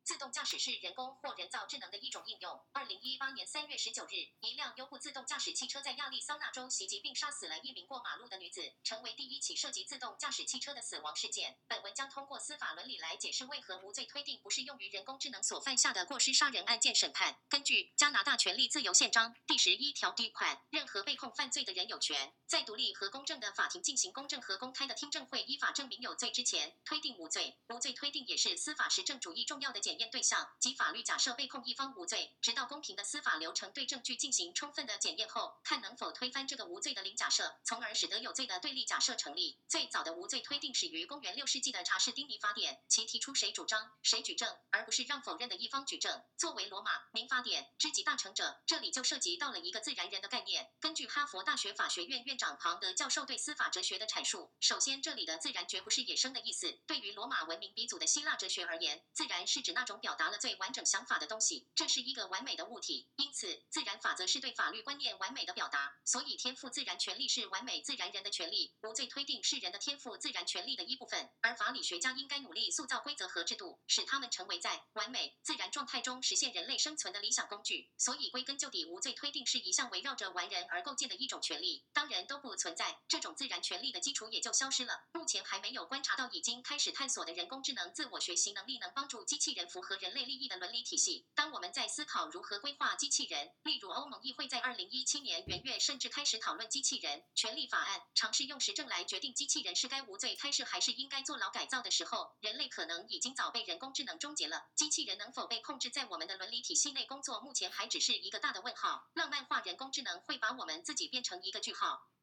自动驾驶是人工或人造智能的一种应用。2018年3月19日，一辆优步自动驾驶汽车在亚利桑那州袭击并杀死了一名过马路的女子，成为第一起涉及自动驾驶汽车的死亡事件。本文将通过司法伦理来解释为何无罪推定不适用于人工智能所犯下的过失杀人案件审判。根据加拿大权利自由宪章第11条第1款，任何被控犯罪的人有权在独立和公正的法庭进行公正和公开的听证会，依法证明有罪之前推定无罪。无罪推定也是司法实证主义重要的检验对象，即法律假设被控一方无罪，直到公平的司法流程对证据进行充分的检验后，看能否推翻这个无罪的零假设，从而使得有罪的对立假设成立。最早的无罪推定始于公元6世纪的查士丁尼法典，其提出谁主张谁举证，而不是让否认的一方举证。作为罗马民法典之集大成者，这里就涉及到了一个自然人的概念。根据哈佛大学法学院院长庞德教授对司法哲学的阐述，首先这里的自然绝不是野生的意思。对于罗马文明鼻祖的希腊哲学而言，自然是指那种表达了最完整想法的东西，这是一个完美的物体。因此，自然法则是对法律观念完美的表达，所以天赋自然权利是完美自然人的权利。无罪推定是人的天赋自然权利的一部分，而法理学家应该努力塑造规则和制度，使它们成为在完美自然状态中实现人类生存的理想工具。所以归根究底，无罪推定是一项围绕着完人而构建的一种权利。当人都不存在，这种自然权利的基础也就消失了。目前还没有观察到已经开始探索的人工智能自我学习能力能帮助机器人符合人类利益的伦理体系。当我们在思考如何规划机器人，例如欧盟议会在2017年元月甚至开始讨论机器人权利法案，尝试用实证来决定机器人是该无罪开设还是应该坐牢改造的时候，人类可能已经早被人工智能终结了。机器人能否被控制在我们的伦理体系内工作，目前还只是一个大的问号。浪漫化人工智能会把我们自己变成一个句号。